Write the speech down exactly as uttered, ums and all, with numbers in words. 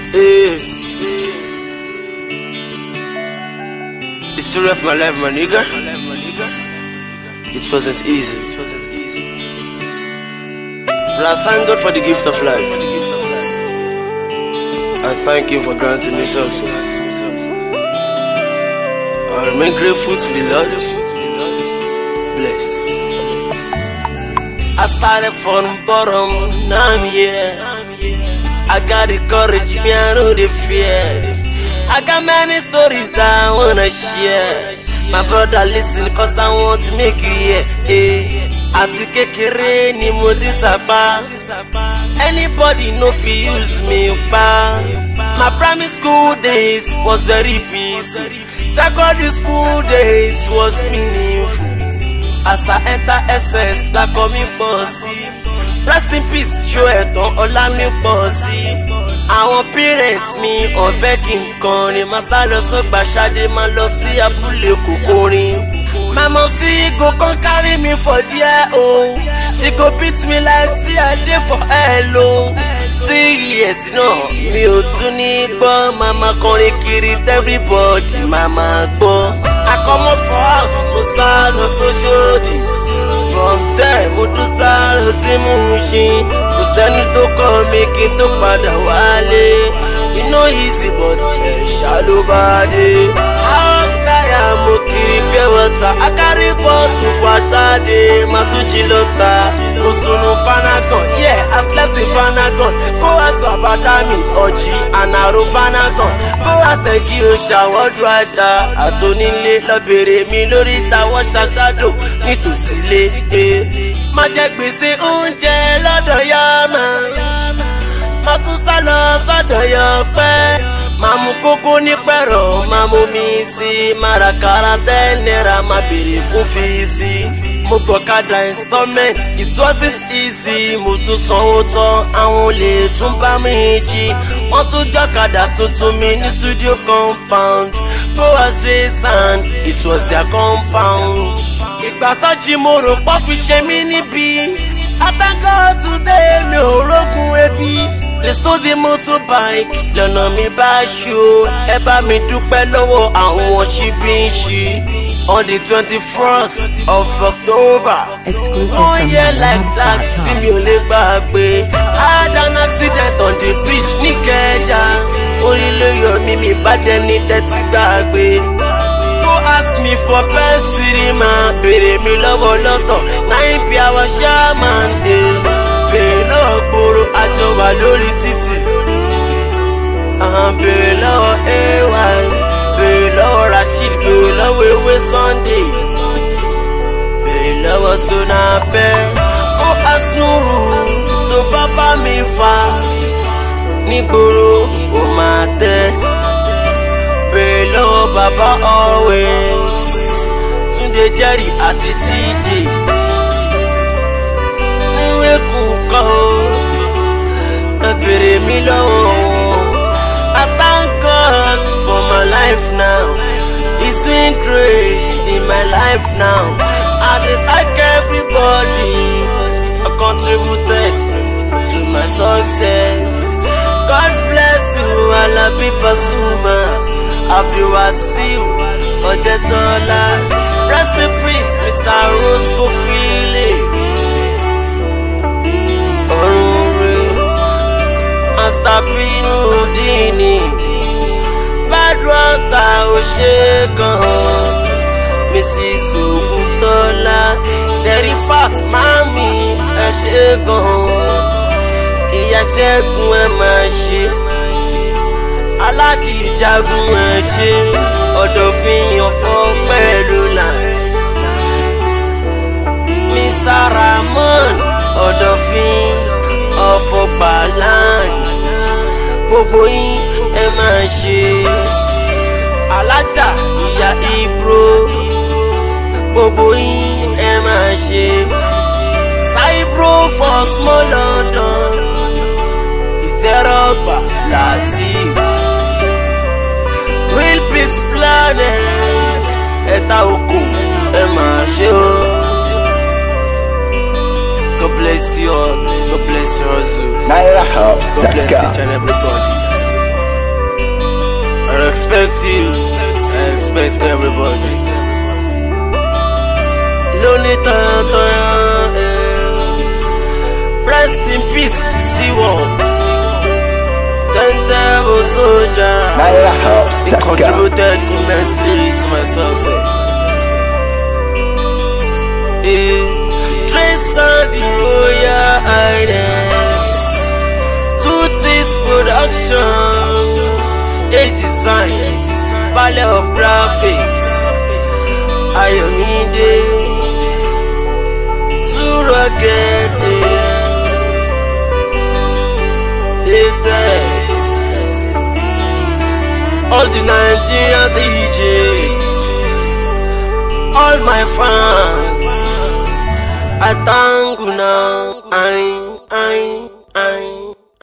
Hey. The story of my life, my nigga. It wasn't easy. It wasn't easy. But I thank God for the gift of life. I thank Him for granting me success. I remain grateful to the Lord. Bless. I started from bottom, now I'm here. I got the courage, me I know the fear. I got many stories that I wanna share. My brother listen, cause I want to make you hear. Hey. Ati kekere ni mo ti sapa. Anybody know fi use me pa. My primary school days was very peaceful. Secondary school days was meaningful. As I enter S S, that call me bossy. Rest in peace, show it on Olami bossy. Àwọn parents mi ò fẹ́ kí n kọrin, máa sá lọ sọ́gbà Ṣadé, máa lọ sí abúlé kòkòrin. My mom see go come carry me for there, oh. She go beat me like see I dey for hello. See yes, no, mi ò tún ní gbọ́. Mama kọrin kiri everybody, mama gbọ́. I come up for house, mo sá lọ sóṣòdì. From there, mo tún sá lọ sí Mushin. Kò sẹ́ni tó kọ́ mi kí n tó padà wálé. You know easy but ẹ̀ ṣá ló bá dé. How tire mo kiri pure water. I carry bottle for Ṣadé, ma tún jí lọ́ta. Mo sunu Fanagan, yeah, I slept in Fanagan. Go out to Abadami, Ọ̀jì, Ànàrò Fanagan. Go out Ṣẹ́gi Òṣàwọ́dù Àjà. Àtònílé lọ bèrè mi lórí ìtawọ́ ṣaṣádò nítòsílé. Má jẹ gbèsè oúnjẹ lọ́dọ̀ yá máa. Má tún sá lọ sọ́dọ̀ yọ pẹ́. Má mú kókó ní pẹ̀rọ̀, má mú mi sí. Má ra kára ten naira, má bèrè fún fíìsì. Mo gbọ̀kadà installment, it wasn't easy. Mo tún sanwó tán, àwọn olè tún bá mi jí. Wọ́n tún jọ́kadà tuntun mi ní studio compound. Go astray sand, it was their compound. Ìgbà tó jí mo rò pọ́ fi ṣe mí níbí. I thank God today mi ò rógun ebi. They stole the motorbike, lọ́nà mi bá ṣó. Ẹ bá mi dúpẹ́ lọ́wọ́ àwọn ṣíbíṣì. On the twenty-first of October, exclusive one from year like that, tí mi ò lè gbàgbé. I had an accident on the beach ní Ìkẹjà. Orí ló yọ mí, mi bá dẹni tẹ́tí gbàgbé. Go ask me for pẹ́ńsìrì máa bèrè mi lọ́wọ́ lọ́tọ̀. Nine p our shaman dey. Bèrè lọ́wọ́ gbòòrò, àjọ wà lórí títì. Bèrè lọ́wọ́ A Y. Bèrè lọ́wọ́ Rasheed, bèrè lọ́wọ́ Ewé Sunday. Bèrè lọ́wọ́ Sonapẹ́. Ó Asnuru tó bá bá mi fà. Nígboro ó máa tẹ́. Bèrè lọ́wọ́ Baba Always. Túndé Jerry àti T J. Níwé kù kọ́ o. Ẹ bèrè mi lọ́wọ́ wọn. I thank God for my life now. It's doing great in my life now. I dey thank everybody who contributed to my success. God bless you, Alabi Pasuma, Abdulwasiu, Ọ̀jẹ̀tọ́lá. Rest in peace, Mister Roscoe Phillips. Orure, Master Pinu Dini. Badrota Oshegan, Missus Oguntola. Sherifat Mami Ẹ̀ṣẹ̀gan. Ìyá Ṣẹ́gun ẹ máa ṣe. Aláàjì Ìjagun ẹ ṣe. Ọ̀dọ̀fin Ọ̀fọ̀ pẹ̀lú là. Mister Ramon Ọ̀dọ̀fin Ọ̀fọ̀ Baland. Gbogbo yín ẹ máa ṣe. Alájà Ìyá Ibro. Gbogbo yín ẹ máa ṣe. Saibro for small London. Ìtẹ́rọ̀gbà Latif. Real Beat Planet. Ẹ̀ta òkú ẹ máa ṣe o. God bless you all. God bless you all. Naira House. God bless each and everybody. expect you, I expect everybody. Lonely Tata, rest in peace, C one. Ten devil soldier, he contributed immensely to my success. Eh, Trace on the Royal Highness, Tooties Production, H Design, Ballet of Graphics, Ayomide, Turoken, Atex, all the Nigerian D Js, all my fans, I thank you now.